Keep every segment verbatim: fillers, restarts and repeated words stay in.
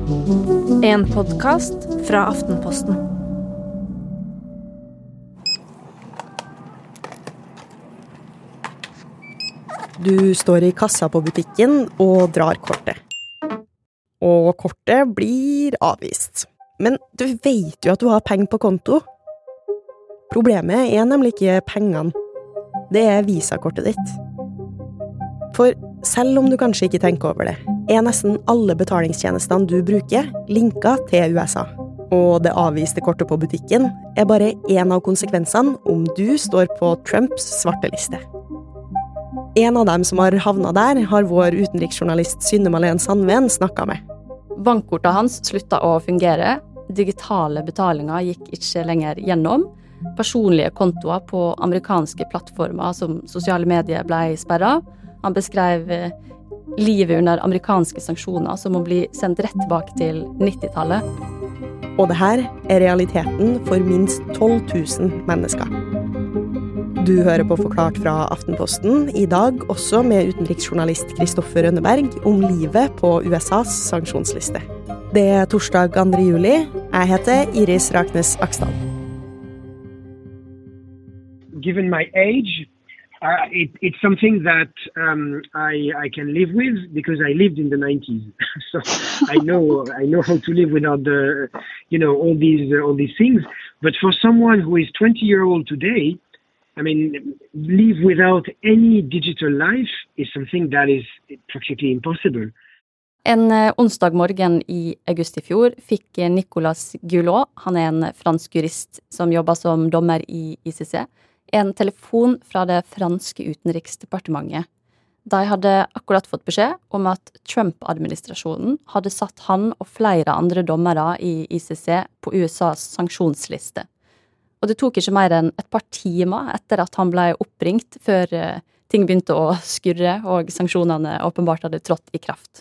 En podcast fra Aftenposten. Du står i kassa på butikken og drar kortet. Og kortet blir avvist. Men du vet jo at du har penger på konto. Problemet er nemlig ikke pengene. Det er visakortet ditt. For selv om du kanskje ikke tenker over det, er nesten alle betalingstjenestene du bruker linket til U S A. Og det avviste kortet på butikken er bare en av konsekvensene om du står på Trumps svarte liste. En av dem som har havnet der, har vår utenriksjournalist Synne Malene Sandven snakket med. Bankkortet hans sluttet å fungere, digitale betalinger gikk ikke lenger gjennom, personlige kontoer på amerikanske plattformer som sosiale medier ble sperret. Han beskrev livet under amerikanske sanksjoner som å bli sendt rett tilbake til nittitallet. Og det her er realiteten for minst tolv tusen mennesker. Du hører på Forklart fra Aftenposten, i dag også med utenriksjournalist Kristoffer Rønneberg om livet på U S A's sanksjonsliste. Det er torsdag andre juli. Jeg heter Iris Raknes Aksdal. Given my age, Uh, it, it's something that um, I, I can live with because I lived in the nineties, so I know I know how to live without the you know all these uh, all these things. But for someone who is twenty year old today, I mean, live without any digital life is something that is practically impossible. En onsdag morgen i august i fjor fikk Nicolas Guillot, han er en fransk jurist som jobber som dommer i I C C, en telefon fra det franske utenriksdepartementet. De hadde akkurat fått beskjed om at Trump-administrasjonen hadde satt han og flere andre dommere i I C C på U S A's sanksjonsliste. Og det tok ikke mer enn et par timer etter at han ble oppringt før ting begynte å skurre og sanksjonene åpenbart hadde trådt i kraft.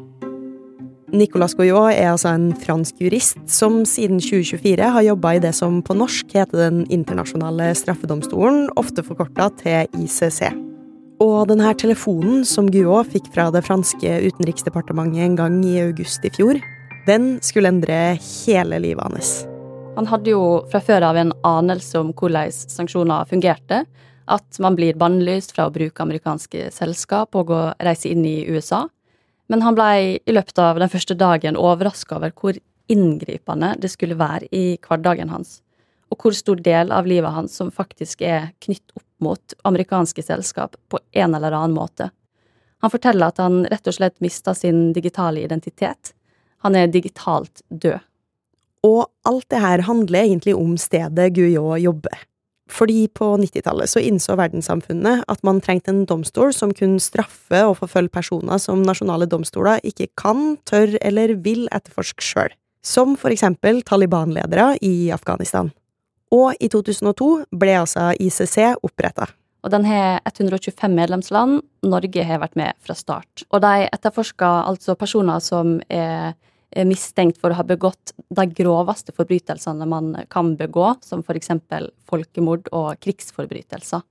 Nicolas Guillot er altså en fransk jurist som siden tjue tjuefire har jobbet i det som på norsk heter den internasjonale straffedomstolen, ofte forkortet til I C C. Og denne telefonen som Guillot fikk fra det franske utenriksdepartementet en gang i august i fjor, den skulle endre hele livet hans. Han hadde jo fra før av en anelse om hvordan sanksjoner fungerte, at man blir bannlyst fra å bruke amerikanske selskap og å reise inn i U S A. Men han ble i løpet av den første dagen overrasket over hvor inngripende det skulle være i hverdagen hans, og hvor stor del av livet hans som faktisk er knytt opp mot amerikanske selskap på en eller annen måte. Han forteller at han rett og slett mistet sin digitale identitet. Han er digitalt død. Og alt det her handler egentlig om stedet Guillot jobber. Fordi på nittitallet så innså verdenssamfunnet at man trengte en domstol som kunne straffe og forfølge personer som nasjonale domstoler ikke kan, tør eller vil etterforske selv. Som for eksempel Taliban-ledere i Afghanistan. Og i to tusen og to ble altså I C C opprettet. Og den har ett hundre og tjuefem medlemsland. Norge har vært med fra start. Og de etterforsker altså personer som er mistenkt for å ha begått de groveste forbrytelsene man kan begå, som for eksempel folkemord og krigsforbrytelser.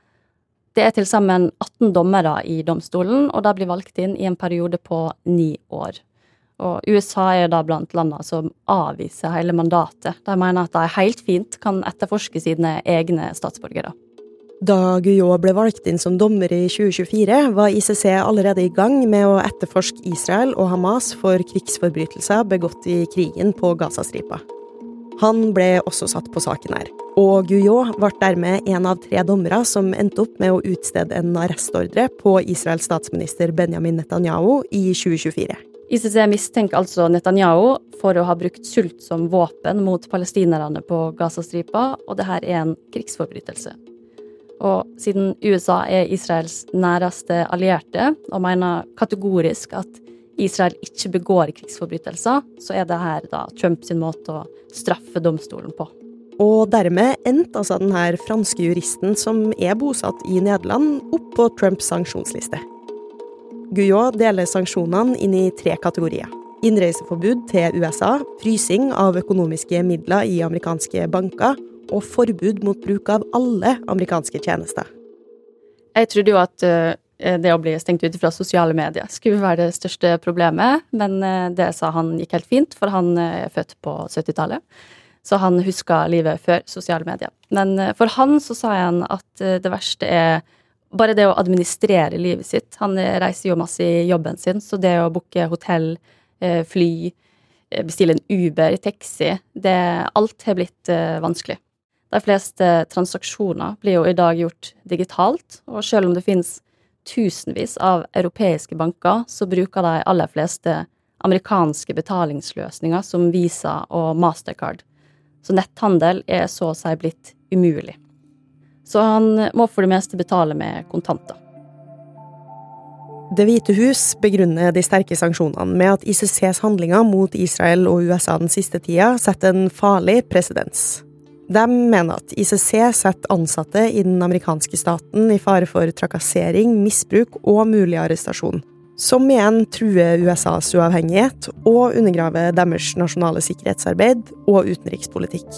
Det er til sammen atten dommere i domstolen, og de blir valgt inn i en periode på ni år. Og U S A er da blant landene som avviser hele mandatet. De mener at de helt fint kan etterforske sine egne statsborgere. Da Guillot ble valgt inn som dommer i tjue tjuefire, var I C C allerede i gang med å etterforske Israel og Hamas for krigsforbrytelser begått i krigen på Gazastripa. Han ble også satt på saken her, og Guillot ble dermed en av tre dommere som endte opp med å utstede en arrestordre på Israels statsminister Benjamin Netanyahu i tjue tjuefire. I C C mistenker altså Netanyahu for å ha brukt sult som våpen mot palestinerne på Gazastripa, og dette er en krigsforbrytelse. Og siden U S A er Israels næreste allierte, og mener kategorisk at Israel ikke begår krigsforbrytelser, så er det her da Trump sin måte å straffe domstolen på. Og dermed endte altså den her franske juristen som er bosatt i Nederland opp på Trumps sanksjonsliste. Guillot deler sanksjonene inn i tre kategorier. Innreiseforbud til U S A, frysing av økonomiske midler i amerikanske banker, og forbud mot bruk av alle amerikanske tjenester. Jeg trodde jo at uh, det å bli stengt ut fra sosiale medier skulle være det største problemet, men det sa han gikk helt fint, for han er født på syttitallet. Så han husker livet før sosiale medier. Men for han så sa han at det verste er bare det å administrere livet sitt. Han reiser jo masse i jobben sin, så det å booke hotell, fly, bestille en Uber, taxi, det, alt har blitt vanskelig. De fleste transaksjoner blir jo i dag gjort digitalt, og selv om det finnes tusenvis av europeiske banker, så bruker de aller fleste amerikanske betalingsløsninger som Visa og Mastercard. Så netthandel er så å si blitt umulig. Så han må for det meste betale med kontanter. Det hvite hus begrunner de sterke sanksjonene med at I C C's handlinger mot Israel og U S A den siste tida setter en farlig presedens. De mener at I C C setter ansatte I den amerikanske staten I fare for trakassering, misbruk og mulig arrestasjon, som igjen truer U S A's uavhengighet og undergraver deres nasjonale sikkerhetsarbeid og utenrikspolitikk.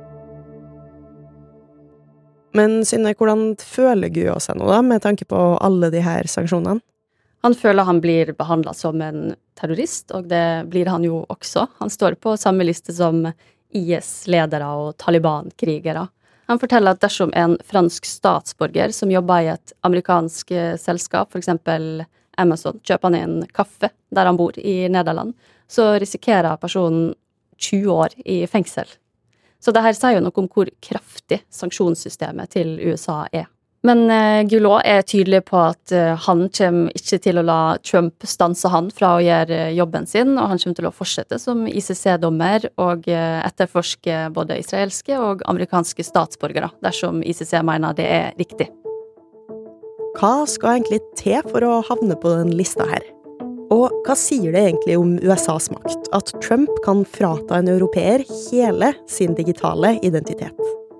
Men Synne, hvordan føler Guillou seg nå da, med tanke på alle de her sanksjonene? Han føler han blir behandlet som en terrorist, og det blir han jo også. Han står på samme liste som I S-ledere og Taliban-krigere. Han forteller at dersom en fransk statsborger som jobber I et amerikansk selskap, for eksempel Amazon, kjøper han en kaffe der han bor I Nederland, så risikerer personen tjue år I fengsel. Så det her sier jo noe om hvor kraftig sanksjonssystemet til U S A er. Men eh, Guillou er tydelig på at eh, han kommer ikke til å la Trump stanse han fra å gjøre jobben sin, og han kommer til å fortsette som I C C-dommer og eh, etterforske både israelske og amerikanske statsborgere, dersom I C C mener det er riktig. Hva skal egentlig til for å havne på den lista her? Og hva sier det egentlig om U S A's makt, at Trump kan frata en europeer hele sin digitale identitet?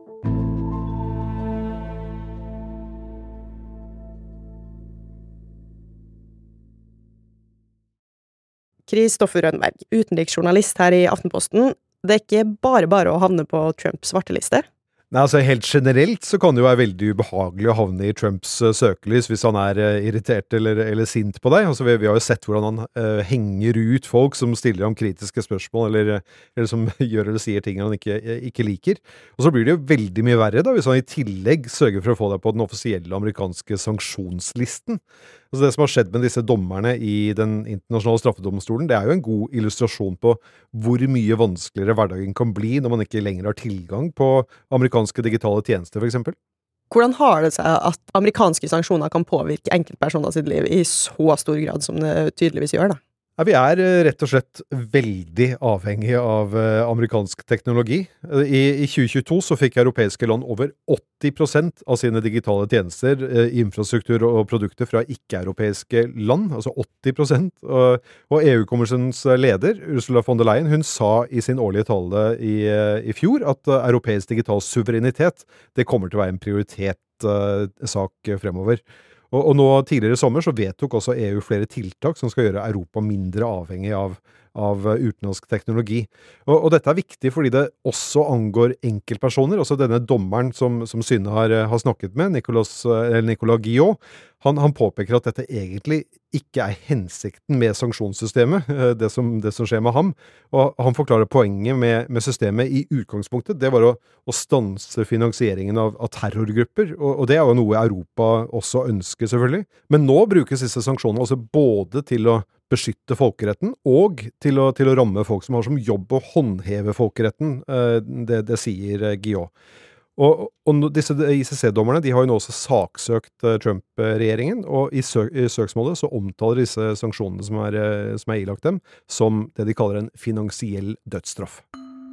Kristoffer Rønberg, utenriksjournalist her I Aftenposten. Det er ikke bare bare å havne på Trumps svarteliste? Nei, altså helt generelt så kan det jo være veldig ubehagelig å havne I Trumps uh, søkelys hvis han er uh, irritert eller, eller sint på deg. Altså, vi, vi har jo sett hvordan han uh, henger ut folk som stiller ham kritiske spørsmål eller, eller som gjør eller sier ting han ikke, ikke liker. Og så blir det jo veldig mye verre da, hvis han I tillegg sørger for å få deg på den offisielle amerikanske sanksjonslisten. Altså det som har skjedd med disse dommerne I den internasjonale straffedomstolen, det er jo en god illustrasjon på hvor mye vanskeligere hverdagen kan bli når man ikke lenger har tilgang på amerikanske digitale tjenester, for eksempel. Hvordan har det seg at amerikanske sanksjoner kan påvirke enkeltpersoner sitt liv I så stor grad som det tydeligvis gjør da? Ja, vi er rett og slett veldig avhengige av uh, amerikansk teknologi. I, I tjue tjueto så fikk europeiske land over åtti prosent av sine digitale tjenester, uh, infrastruktur og produkter fra ikke-europeiske land, altså åtti prosent. Uh, og EU-kommisjonens leder, Ursula von der Leyen, hun sa I sin årlige tale I, uh, I fjor at uh, europeisk digital suverenitet, det kommer til å være en prioritet uh, sak fremover. Og, og nå tidligere I sommer så vedtok også EU flere tiltak som skal gjøre Europa mindre avhengig av, av utenlandsk teknologi. Og, og dette er viktig fordi det også angår enkeltpersoner, også denne dommeren som, som Synne har, har snakket med, Nicolas, Nicolas Guillou, han, han påpeker at dette egentlig ikke er hensikten med sanksjonssystemet, det som, det som skjer med ham. Og han forklarer poenget med, med systemet I utgangspunktet, det var å, å stanse finansieringen av, av terrorgrupper, og, og det er jo noe Europa også ønsker selvfølgelig. Men nå brukes disse sanksjonene også både til å beskytte folkeretten og til å, til å ramme folk som har som jobb å håndheve folkeretten, det, det sier Guillou. Og, og disse I C C-dommerne, de har jo nå også saksøkt Trump-regjeringen, og I, søk, I søksmålet så omtaler disse sanksjonene som er, som er ilagt dem, som det de kaller en finansiell dødsstraff.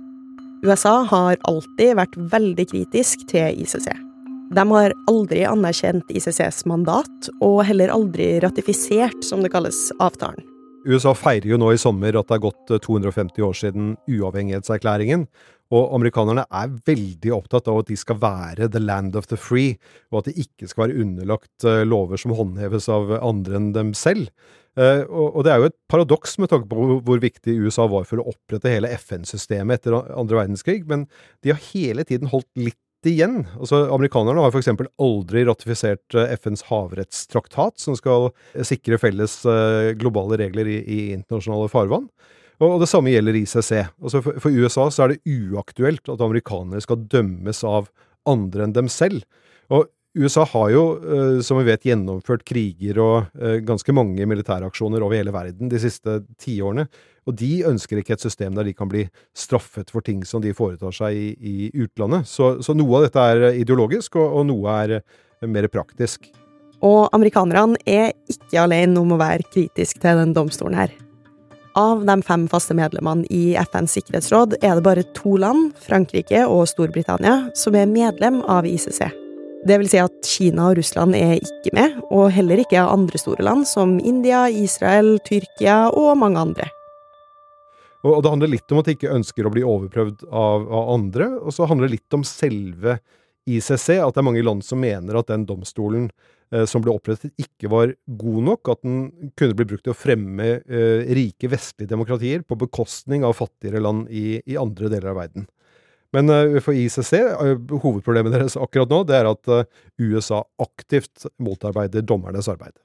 U S A har alltid vært veldig kritisk til I C C. De har aldri anerkjent I C C's mandat, og heller aldri ratifisert, som det kalles, avtalen. U S A feirer jo nå I sommer at det har gått to hundre og femti år siden uavhengighetserklæringen, og amerikanerne er veldig opptatt av at de skal være the land of the free, og at de ikke skal være underlagt lover som håndheves av andre enn dem selv. Og det er jo et paradoks med tanke på hvor viktig USA var for å opprette hele F N-systemet etter andre verdenskrig, men de har hele tiden holdt litt igjen. Altså, amerikanerne har for eksempel aldri ratifisert F N's havrettstraktat, som skal sikre felles globale regler i, i internasjonale farvann. Og det samme gjelder I C C. Altså for, for U S A så er det uaktuelt at amerikanere skal dømmes av andre enn dem selv. Og U S A har jo, som vi vet, gjennomført kriger og ganske mange militæraksjoner over hele verden de siste ti årene. Og de ønsker ikke et system der de kan bli straffet for ting som de foretar seg i, i utlandet. Så, så noe av dette er ideologisk, og, og noe er mer praktisk. Og amerikanerne er ikke alene om å være kritisk til den domstolen her. Av de fem faste medlemmene i F N's sikkerhetsråd er det bare to land, Frankrike og Storbritannia, som er medlem av I C C. Det vil si at Kina og Russland er ikke med, og heller ikke andre store land som India, Israel, Tyrkia og mange andre. Og det handler litt om at de ikke ønsker å bli overprøvd av, av andre, og så handler det litt om selve I C C, at det er mange land som mener at den domstolen eh, som ble opprettet ikke var god nok, at den kunne bli brukt til å fremme eh, rike vestlige demokratier på bekostning av fattigere land i, i andre deler av verden. Men uh, for I C C, uh, hovedproblemet deres akkurat nå, det er at uh, U S A aktivt motarbeider dommernes arbeid.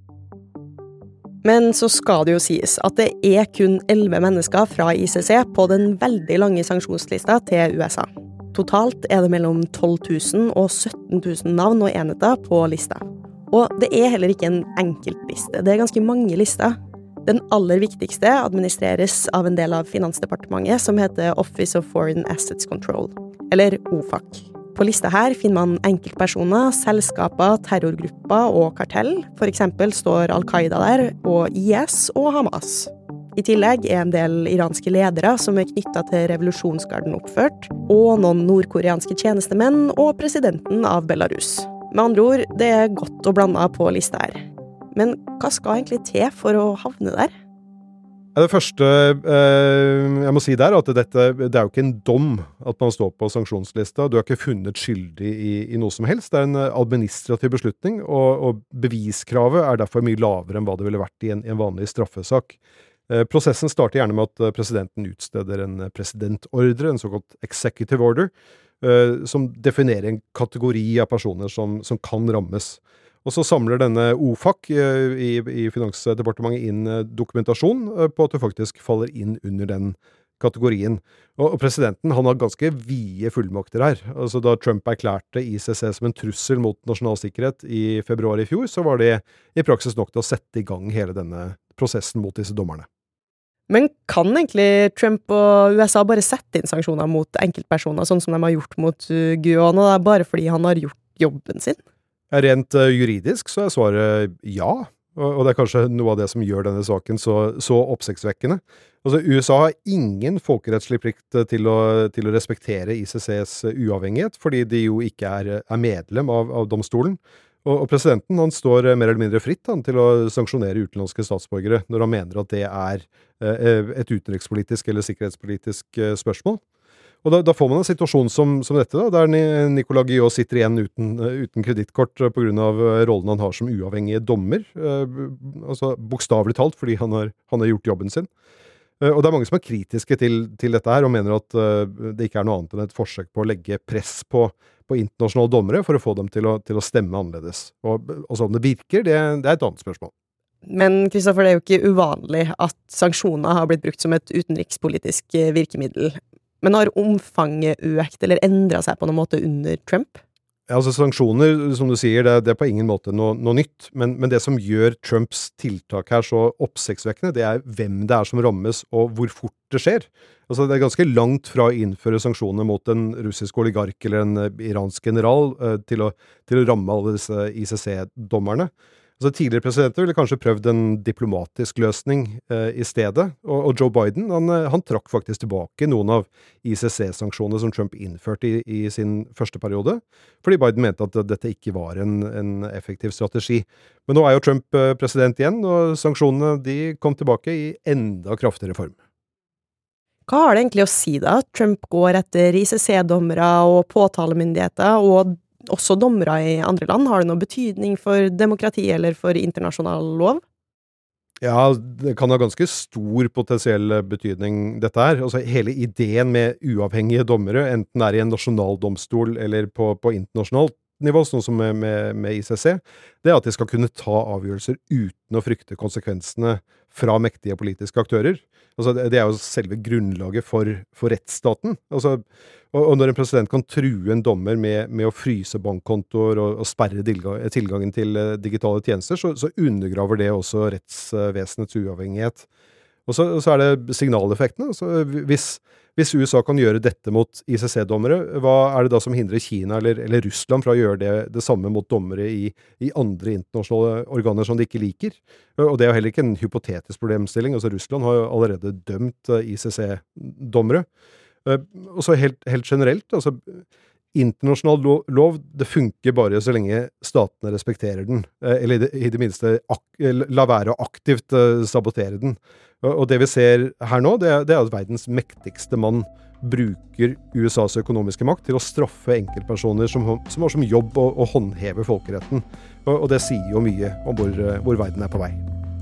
Men så skal det jo sies at det er kun elleve mennesker fra I C C på den veldig lange sanksjonslista til U S A. Totalt er det mellom tolv tusen og sytten tusen navn og enheter på lista. Og det er heller ikke en enkeltliste, det er ganske mange lister. Den aller viktigste administreres av en del av Finansdepartementet som heter Office of Foreign Assets Control, eller O F A C. På lista her finner man enkeltpersoner, selskaper, terrorgrupper og kartell. For eksempel står Al-Qaida der, og I S og Hamas. I tillegg er en del iranske ledere som er knyttet til revolusjonsgarden oppført, og noen nordkoreanske tjenestemenn og presidenten av Belarus. Med andre ord, det er godt å blande på lista her. Men hva skal egentlig til for å havne der? Det første eh, jeg må si der, at dette, det er jo ikke en dom at man står på sanksjonslista. Du har ikke funnet skyldig i, i noe som helst. Det er en administrativ beslutning, og, og beviskravet er derfor mye lavere enn hva det ville vært i en, en vanlig straffesak. Eh, prosessen starter gjerne med at presidenten utsteder en presidentordre, en såkalt executive order, eh, som definerer en kategori av personer som, som kan rammes. Og så samler denne O F A C i, i Finansdepartementet inn dokumentasjon på at det faktisk faller inn under den kategorien. Og, og presidenten, han har ganske vide fullmakter her. Altså da Trump erklærte I C C som en trussel mot nasjonal sikkerhet i februar i fjor, så var det i praksis nok til å sette i gang hele denne prosessen mot disse dommerne. Men kan egentlig Trump og U S A bare sette inn sanksjoner mot enkeltpersoner, sånn som de har gjort mot Guan, bare fordi han har gjort jobben sin? Rent uh, juridisk så er svaret ja, og, og det er kanskje noe av det som gjør denne saken så, så oppsiktsvekkende. Altså, U S A har ingen folkerettslig plikt til å, til å respektere I C C's uavhengighet, fordi de jo ikke er, er medlem av, av domstolen. Og, og presidenten, han står mer eller mindre fritt han, til å sanksjonere utenlandske statsborgere når han mener at det er uh, et utenrikspolitisk eller sikkerhetspolitisk uh, spørsmål. Og da, da får man en situasjon som, som dette, da, der Nicolas Guillot sitter igjen uten, uten kredittkort på grunn av rollen han har som uavhengig dommer, eh, altså bokstavelig talt, fordi han har, han har gjort jobben sin. Eh, og det er mange som er kritiske til, til dette her, og mener at eh, det ikke er noe annet enn et forsøk på å legge press på, på internasjonale dommere for å få dem til å, til å stemme annerledes. Og altså, om det virker, det, det er et annet spørsmål. Men Kristoffer, det er jo ikke uvanlig at sanksjoner har blitt brukt som et utenrikspolitisk virkemiddel. Men har omfanget økt eller endret seg på noen måte under Trump? Ja, altså sanksjoner, som du sier, det, det er på ingen måte noe, noe nytt. Men, men det som gjør Trumps tiltak her så oppsiktsvekkende, det er hvem det er som rammes, og hvor fort det skjer. Altså det er ganske langt fra å innføre sanksjoner mot en russisk oligark eller en iransk general eh, til, å, til å ramme alle disse I C C-dommerne. Altså, tidligere presidenter ville kanskje prøvd en diplomatisk løsning eh, i stedet, og, og Joe Biden, han, han trakk faktisk tilbake noen av I C C-sanksjonene som Trump innførte i, i sin første periode, fordi Biden mente at dette ikke var en, en effektiv strategi. Men nå er jo Trump eh, president igjen, og sanksjonene de kom tilbake i enda kraftigere form. Hva har det egentlig å si da, at Trump går etter I C C-dommere og påtalemyndigheter, og også dommere i andre land? Har det noen betydning for demokrati eller for internasjonal lov? Ja, det kan ha ganske stor potensiell betydning dette her. Altså hele ideen med uavhengige dommere, enten det er i en nasjonal domstol eller på, på internasjonalt nivå, sånn som med, med, med I C C, det er at de skal kunne ta avgjørelser uten å frykte konsekvensene fra mektige politiske aktører. Altså det, det er jo selve grunnlaget for, for rettsstaten. Altså, og, og når en president kan true en dommer med, med å fryse bankkontoer og, og sperre tilgangen til digitale tjenester, så, så undergraver det også rettsvesenets uavhengighet. Og så, så er det signaleffektene. Altså hvis, hvis U S A kan gjøre dette mot I C C-dommere, hva er det da som hindrer Kina eller, eller Russland fra å gjøre det, det samme mot dommere i, i andre internasjonale organer som de ikke liker? Og det er jo heller ikke en hypotetisk problemstilling. Altså Russland har jo allerede dømt I C C-dommere. Og så helt, helt generelt, altså internasjonal lov, det funker bare så lenge statene respekterer den, eller i det, i det minste ak la være å aktivt sabotere den. Og det vi ser her nå, det er, det er at verdens mektigste mann bruker U S A's økonomiske makt til å straffe enkeltpersoner som, som har som jobb å, å håndheve folkeretten. Og, og det sier jo mye om hvor, hvor verden er på vei.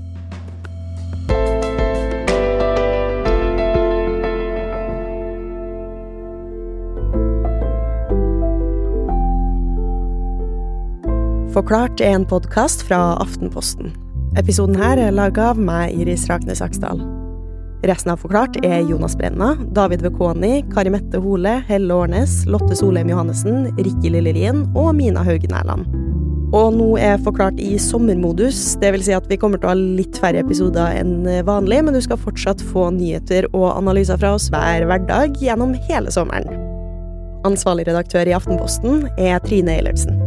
Forklart er en podcast fra Aftenposten. Episoden her er laget av meg, Iris Raknes Aksdal. Resten av Forklart er Jonas Brenna, David Vekoni, Kari Mette Hole, Helle Årnes, Lotte Solheim Johannessen, Rikke Lillelien og Mina Haugen Erland. Og nå er Forklart i sommermodus, det vil si at vi kommer til å ha litt færre episoder enn vanlig, men du skal fortsatt få nyheter og analyser fra oss hver hverdag gjennom hele sommeren. Ansvarlig redaktør i Aftenposten er Trine Eilertsen.